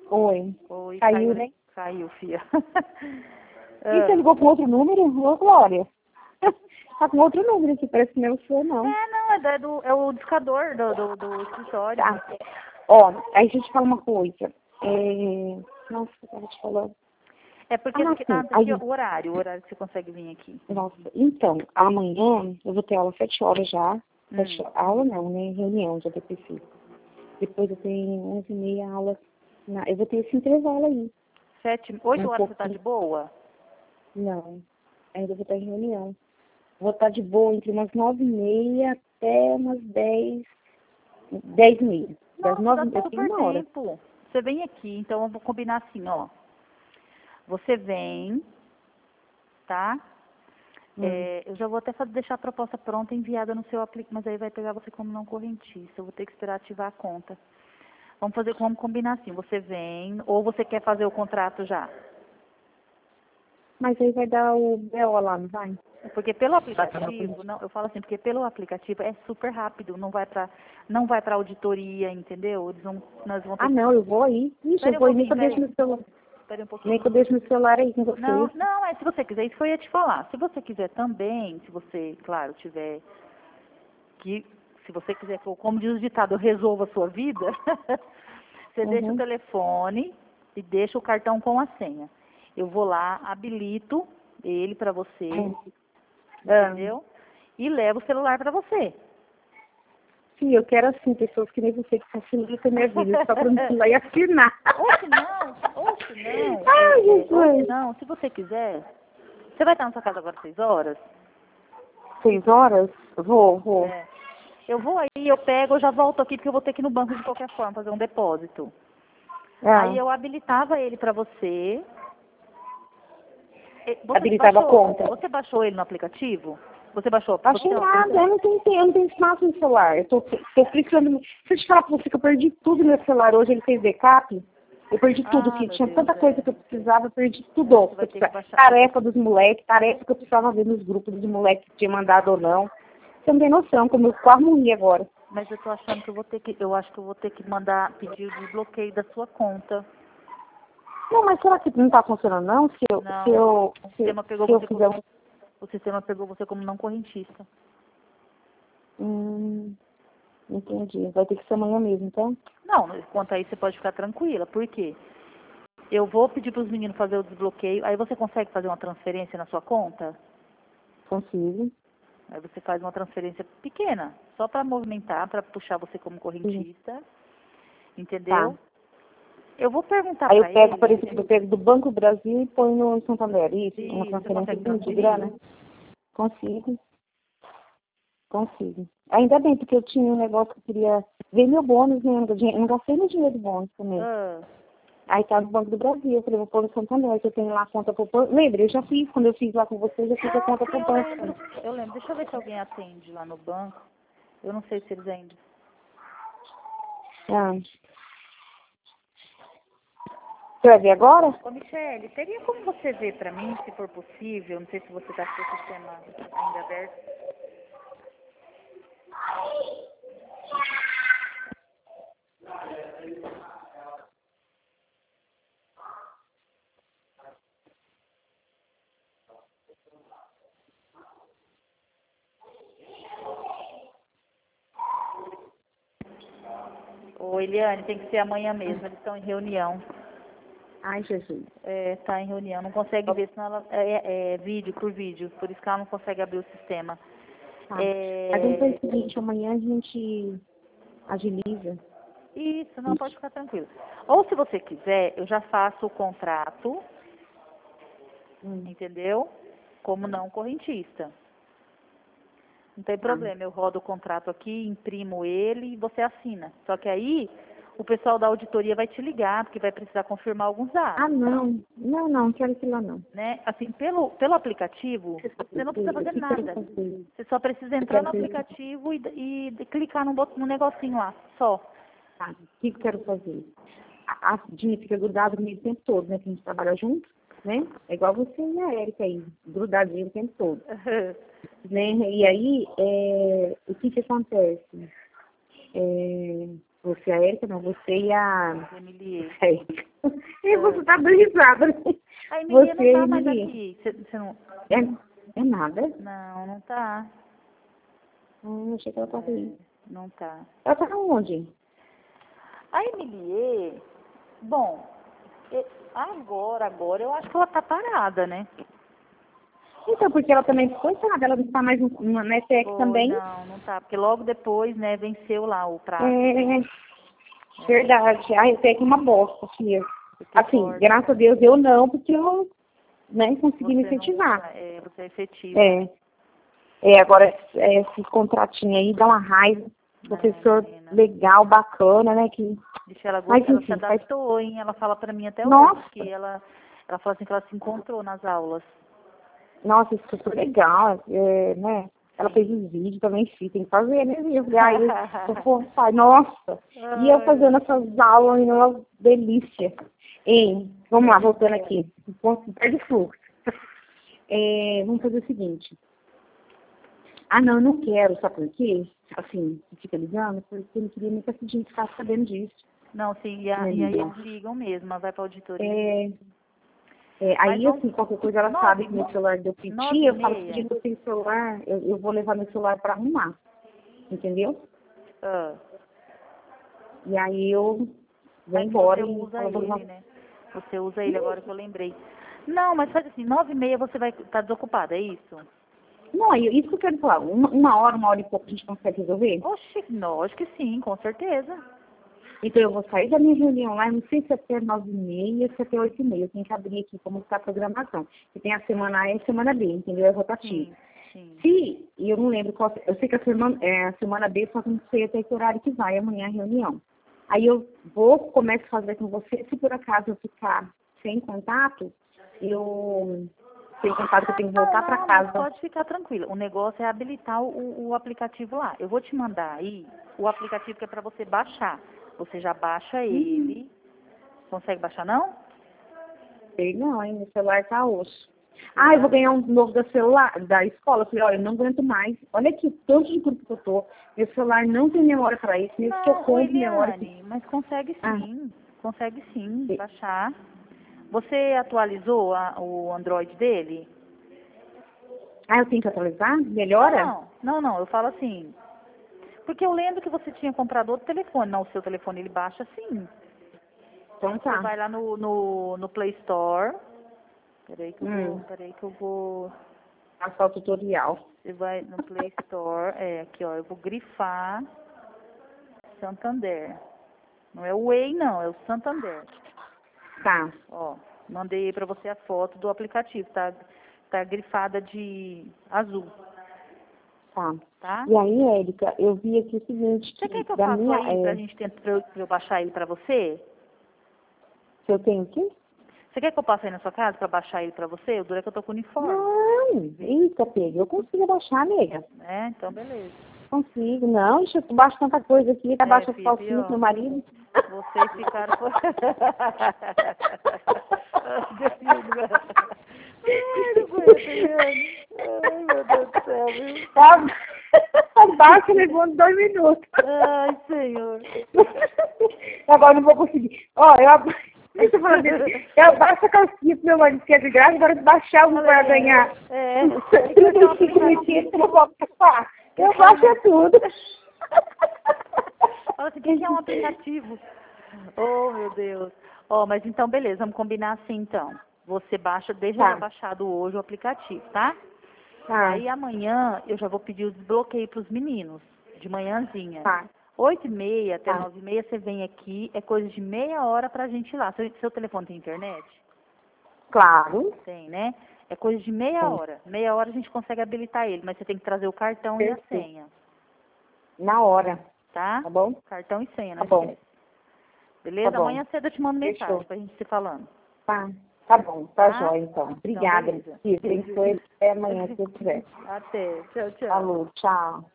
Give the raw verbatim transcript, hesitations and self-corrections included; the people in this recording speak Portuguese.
Oi. Oi, Caiu, caiu, né? caiu, filha. E você ligou com outro número? Ô, Glória. Tá com outro número aqui, parece que não é o seu, não. É, não, é, da- do, é o discador do, do, do escritório. Tá. Ó, aí deixa eu te falar uma coisa. É... Nossa, eu tava te falando. É porque Ah, aqui, sim. ah, tá Aí, aqui o horário, o horário que você consegue vir aqui. nossa, então, amanhã eu vou ter aula às sete horas já. Sete, Hum. aula não, né? Reunião já depressiva. Depois eu tenho onze e meia aula. Na... Eu vou ter esse intervalo aí. Sete, oito Um horas você tá pouco. de boa? Não. Ainda vou estar em reunião. Vou estar de boa entre umas nove e meia até umas dez, dez e meia. Das Nossa, dá nove, eu tenho super uma hora. tempo. Você vem aqui, então eu vou combinar assim, ó. Você vem, tá? Hum. É, eu já vou até fazer, deixar a proposta pronta e enviada no seu aplique, mas aí vai pegar você como não correntista. Eu vou ter que esperar ativar a conta. Vamos fazer, vamos combinar assim. Você vem, ou você quer fazer o contrato já? Mas aí vai dar o B O lá, não vai? Porque pelo aplicativo, não, eu falo assim, porque pelo aplicativo é super rápido, não vai para não vai para auditoria, entendeu? Eles vão, nós vamos ter Ah, que. não, eu vou aí. Ixi, Espere eu um vou aí, nem que pouquinho, eu deixo peraí. meu celular. Espere um Nem que pouquinho. eu deixo meu celular aí com Não, você. não, é se você quiser, isso que eu ia te falar. Se você quiser também, se você, claro, tiver que, se você quiser que eu, como diz o ditado, eu resolva a sua vida, você deixa o Uhum. telefone e deixa o cartão com a senha. Eu vou lá, habilito ele para você, Ah, entendeu? E levo o celular para você. sim, eu quero assim, pessoas que nem você que facilitam a minha vida, só para me ir lá e assinar. Ou se não, ou se não, Ai, é, é, ou se Jesus. não, se você quiser, você vai estar na sua casa agora às seis horas? Seis horas? Vou, vou. É. Eu vou aí, eu pego, eu já volto aqui porque eu vou ter que ir no banco de qualquer forma fazer um depósito. Aí Ah, eu habilitava ele para você. E- Você habilitava a baixou, conta. você baixou ele no aplicativo? Você baixou? Achei Você, nada, você, eu não tenho, eu não tenho espaço no celular. Eu tô, tô precisando. Se eu te falar pra você que eu perdi tudo no meu celular hoje, ele fez backup. Eu perdi tudo, ah, que meu tinha Deus, tanta coisa é. que eu precisava, eu perdi É, tudo. você Que vai eu ter que precisava- baixar. tarefa dos moleques, tarefa que eu precisava ver nos grupos dos moleques que tinha mandado ou não. Você não tem noção, como eu quase morri agora. Mas eu tô achando que eu vou ter que, eu acho que eu vou ter que mandar pedir o desbloqueio da sua conta. Não, mas será que não tá funcionando não? Se eu, se Não, eu, o se, sistema pegou se eu você fizer como, um. o sistema pegou você como não correntista. Hum, entendi. Vai ter que ser amanhã mesmo, então? Não, quanto a isso você pode ficar tranquila. Por quê? Eu vou pedir para os meninos fazer o desbloqueio. Aí você consegue fazer uma transferência na sua conta? Consigo. Aí você faz uma transferência pequena, só para movimentar, para puxar você como Sim. correntista. Tá. Entendeu? Eu vou perguntar Aí eu para pego, por ele. exemplo, eu pego do Banco do Brasil e ponho no Santander. Isso, uma Se você transferência consegue de de transferir? grana. Consigo, consigo. Ainda bem, porque eu tinha um negócio que eu queria ver meu bônus, né? Eu não gastei meu dinheiro do bônus também. Ah, Aí tá no Banco do Brasil, eu falei, vou pôr no Santander, que eu tenho lá a conta pro banco. Lembra, eu já fiz, quando eu fiz lá com vocês, eu fiz a não, conta sim, pro eu banco. lembro. Eu lembro. Deixa eu ver se alguém atende lá no banco. Eu não sei se eles ainda. Ah. Você vai ver agora? Ô, Michele, teria como você ver para mim, se for possível? Não sei se você está com o sistema ainda aberto. Ô, Eliane, tem que ser amanhã mesmo. Eles estão em reunião. Ai, Jesus. É, tá em reunião. Não consegue ver, senão ela. É, é, é vídeo por vídeo. Por isso que ela não consegue abrir o sistema. Tá. Mas vamos fazer É, o seguinte, amanhã a gente agiliza. isso, não, pode ficar tranquilo. Ou se você quiser, eu já faço o contrato, Hum. entendeu? Como não correntista. Não tem Tá. problema, eu rodo o contrato aqui, imprimo ele e você assina. Só que aí o pessoal da auditoria vai te ligar, porque vai precisar confirmar alguns dados, Ah, não. Não, não, não quero aquilo lá não. né? Assim, pelo, pelo aplicativo, você não precisa O fazer que eu quero nada. fazer? Você só precisa Eu entrar quero no fazer. aplicativo e, e de- clicar no, bot- no negocinho lá, só. Tá. O que eu quero fazer? A, a Dini fica grudada comigo o tempo todo, né? Que a gente trabalha junto, né? É igual você e a Erika aí, grudadinho o tempo todo. Né? E aí, é, o que que acontece? É, você e a Erika, não, você e a... Emilie. a Erika. E você tá dando risada. A Emilia Você, não tá mais Emilia. aqui. Você, você não... É, é nada? Não, não tá. Hum, achei que ela tava aí. Não tá. Ela tá onde? A Emilie, bom, e- agora, agora eu acho que ela tá parada, né? Então, porque ela também ficou sabe, ela não está mais no, no, na E T E C Foi, também. não, não tá. Porque logo depois, né, venceu lá o prazo. É, verdade. A E T E C é uma bosta, filha. Fiquei Assim, forte. graças a Deus eu não, porque eu né, consegui me Você não incentivar. usa, é, você é efetivo. É, é, agora é, esse contratinho aí dá uma raiva. Professor menina. legal, bacana, né? Que... Deixa ela Mas gostar, ela se enfim, faz... adaptou, hein? Ela fala pra mim até Nossa, hoje que ela, ela fala assim que ela se encontrou nas aulas. nossa, isso foi legal, é, né? Ela fez os vídeos também, fiz, tem que fazer, né? Eu falei, aí, eu falei, pai, nossa, e eu fazendo essas aulas, e uma delícia. Ei, vamos lá, voltando aqui, perde fluxo. É, vamos fazer o seguinte. Ah, não, eu não quero, sabe por quê? Assim, fica ligando, porque eu não queria nem que a gente ficasse sabendo disso. Não, sim, e, a, e aí eles ligam mesmo, ela vai pra auditoria. É, é, aí, vamos- assim, qualquer coisa ela nove, sabe que meu celular deu nove piti, e eu falo, meia. se eu tenho celular, eu, eu vou levar meu celular pra arrumar. Entendeu? Ah, E aí eu vou mas embora você e usa falo, vou levar. ele, né? Você usa ele agora que eu lembrei. Não, mas faz assim, nove e meia você vai estar desocupada, é isso? Não, aí, isso que eu quero falar. Uma, uma hora, uma hora e pouco a gente consegue resolver. Oxi, não, acho que sim, com certeza. Então eu vou sair da minha reunião lá, não sei se é até nove e meia, se é até oito e meia. Eu tenho que abrir aqui como está a programação. E tem a semana A e a semana B, entendeu? É rotativo. Sim, sim. Se, e eu não lembro qual, eu sei que a semana, é, a semana B, só que não sei até que horário que vai amanhã a reunião. Aí eu vou, começo a fazer com você, se por acaso eu ficar sem contato, eu, sem contato que eu tenho que voltar Não, para não, mas casa. pode ficar tranquila. O negócio é habilitar o, o aplicativo lá. Eu vou te mandar aí o aplicativo que é para você baixar. Você já baixa ele. Consegue baixar, não? Sei não, hein? Meu celular tá osso. Ah, eu vou ganhar um novo da celular, da escola. Eu falei, olha, eu não aguento mais. Olha aqui, tanto de grupo que eu tô. Meu celular não tem memória para isso. Mesmo que eu Não, ô compre memória. Eliane, mas consegue Ah, sim. Consegue sim sim. baixar. Você atualizou a- o Android dele? Ah, eu tenho que atualizar? Não, Melhora? não, não, não, eu falo assim. Porque eu lembro que você tinha comprado outro telefone. Não, o seu telefone ele baixa sim. Então Você tá. vai lá no, no, no Play Store. Peraí que eu Hum, vou. Peraí que eu vou. passar o tutorial. Você vai no Play Store. É, aqui ó, eu vou grifar Santander. Não é o Way não, é o Santander. Tá, Ó, mandei aí pra você a foto do aplicativo, tá? Tá grifada de azul, tá. tá? E aí, Érica, eu vi aqui o seguinte, Você quer que que eu da faça minha... aí pra É, gente tentar, pra eu, pra eu baixar ele pra você? se eu tenho aqui? Você quer que eu passe aí na sua casa pra baixar ele pra você? O duro é que eu tô com uniforme, Não, eita, pega. Eu consigo baixar, nega. né? Então, beleza. Consigo. Não, deixa eu baixo tanta coisa aqui, tá É, baixo as filha, calcinhas pro pior. meu marido. Vocês ficaram... por- Ai, Deus, ai, não aguento, Eliane. Ai, meu Deus do céu, viu? Abaixa, levou dois minutos. Ai, Senhor. Agora não vou conseguir. Ó, eu abaixo. Deixa eu falar dele. Eu abaixo a calcinha pro meu marido que é de graça, agora se baixar um para ganhar. É, trinta e cinco minutinhos que eu não vou passar. Eu baixo é tudo. Fala assim, o que que é um aplicativo? Oh, meu Deus. Ó, mas então, beleza, vamos combinar assim, então. Você baixa, deixa Tá. já baixado hoje o aplicativo, tá? Tá, Aí amanhã eu já vou pedir o desbloqueio pros meninos, de manhãzinha. tá, Oito e meia até tá. nove e meia você vem aqui, é coisa de meia hora pra gente ir lá. Seu, seu telefone tem internet? Claro. Tem, né? É coisa de meia Tem. hora. Meia hora a gente consegue habilitar ele, mas você tem que trazer o cartão e a Perfeito. senha, Na hora, tá? tá bom? Cartão e senha, Tá não bom. esquece. Beleza? Tá bom. Amanhã cedo eu te mando Fechou. mensagem pra gente se falando. Tá, tá bom, tá, Tá? jóia então. Obrigada. beleza. Isso, abençoe até amanhã se eu tiver. Até. Tchau, tchau. Falou, tchau.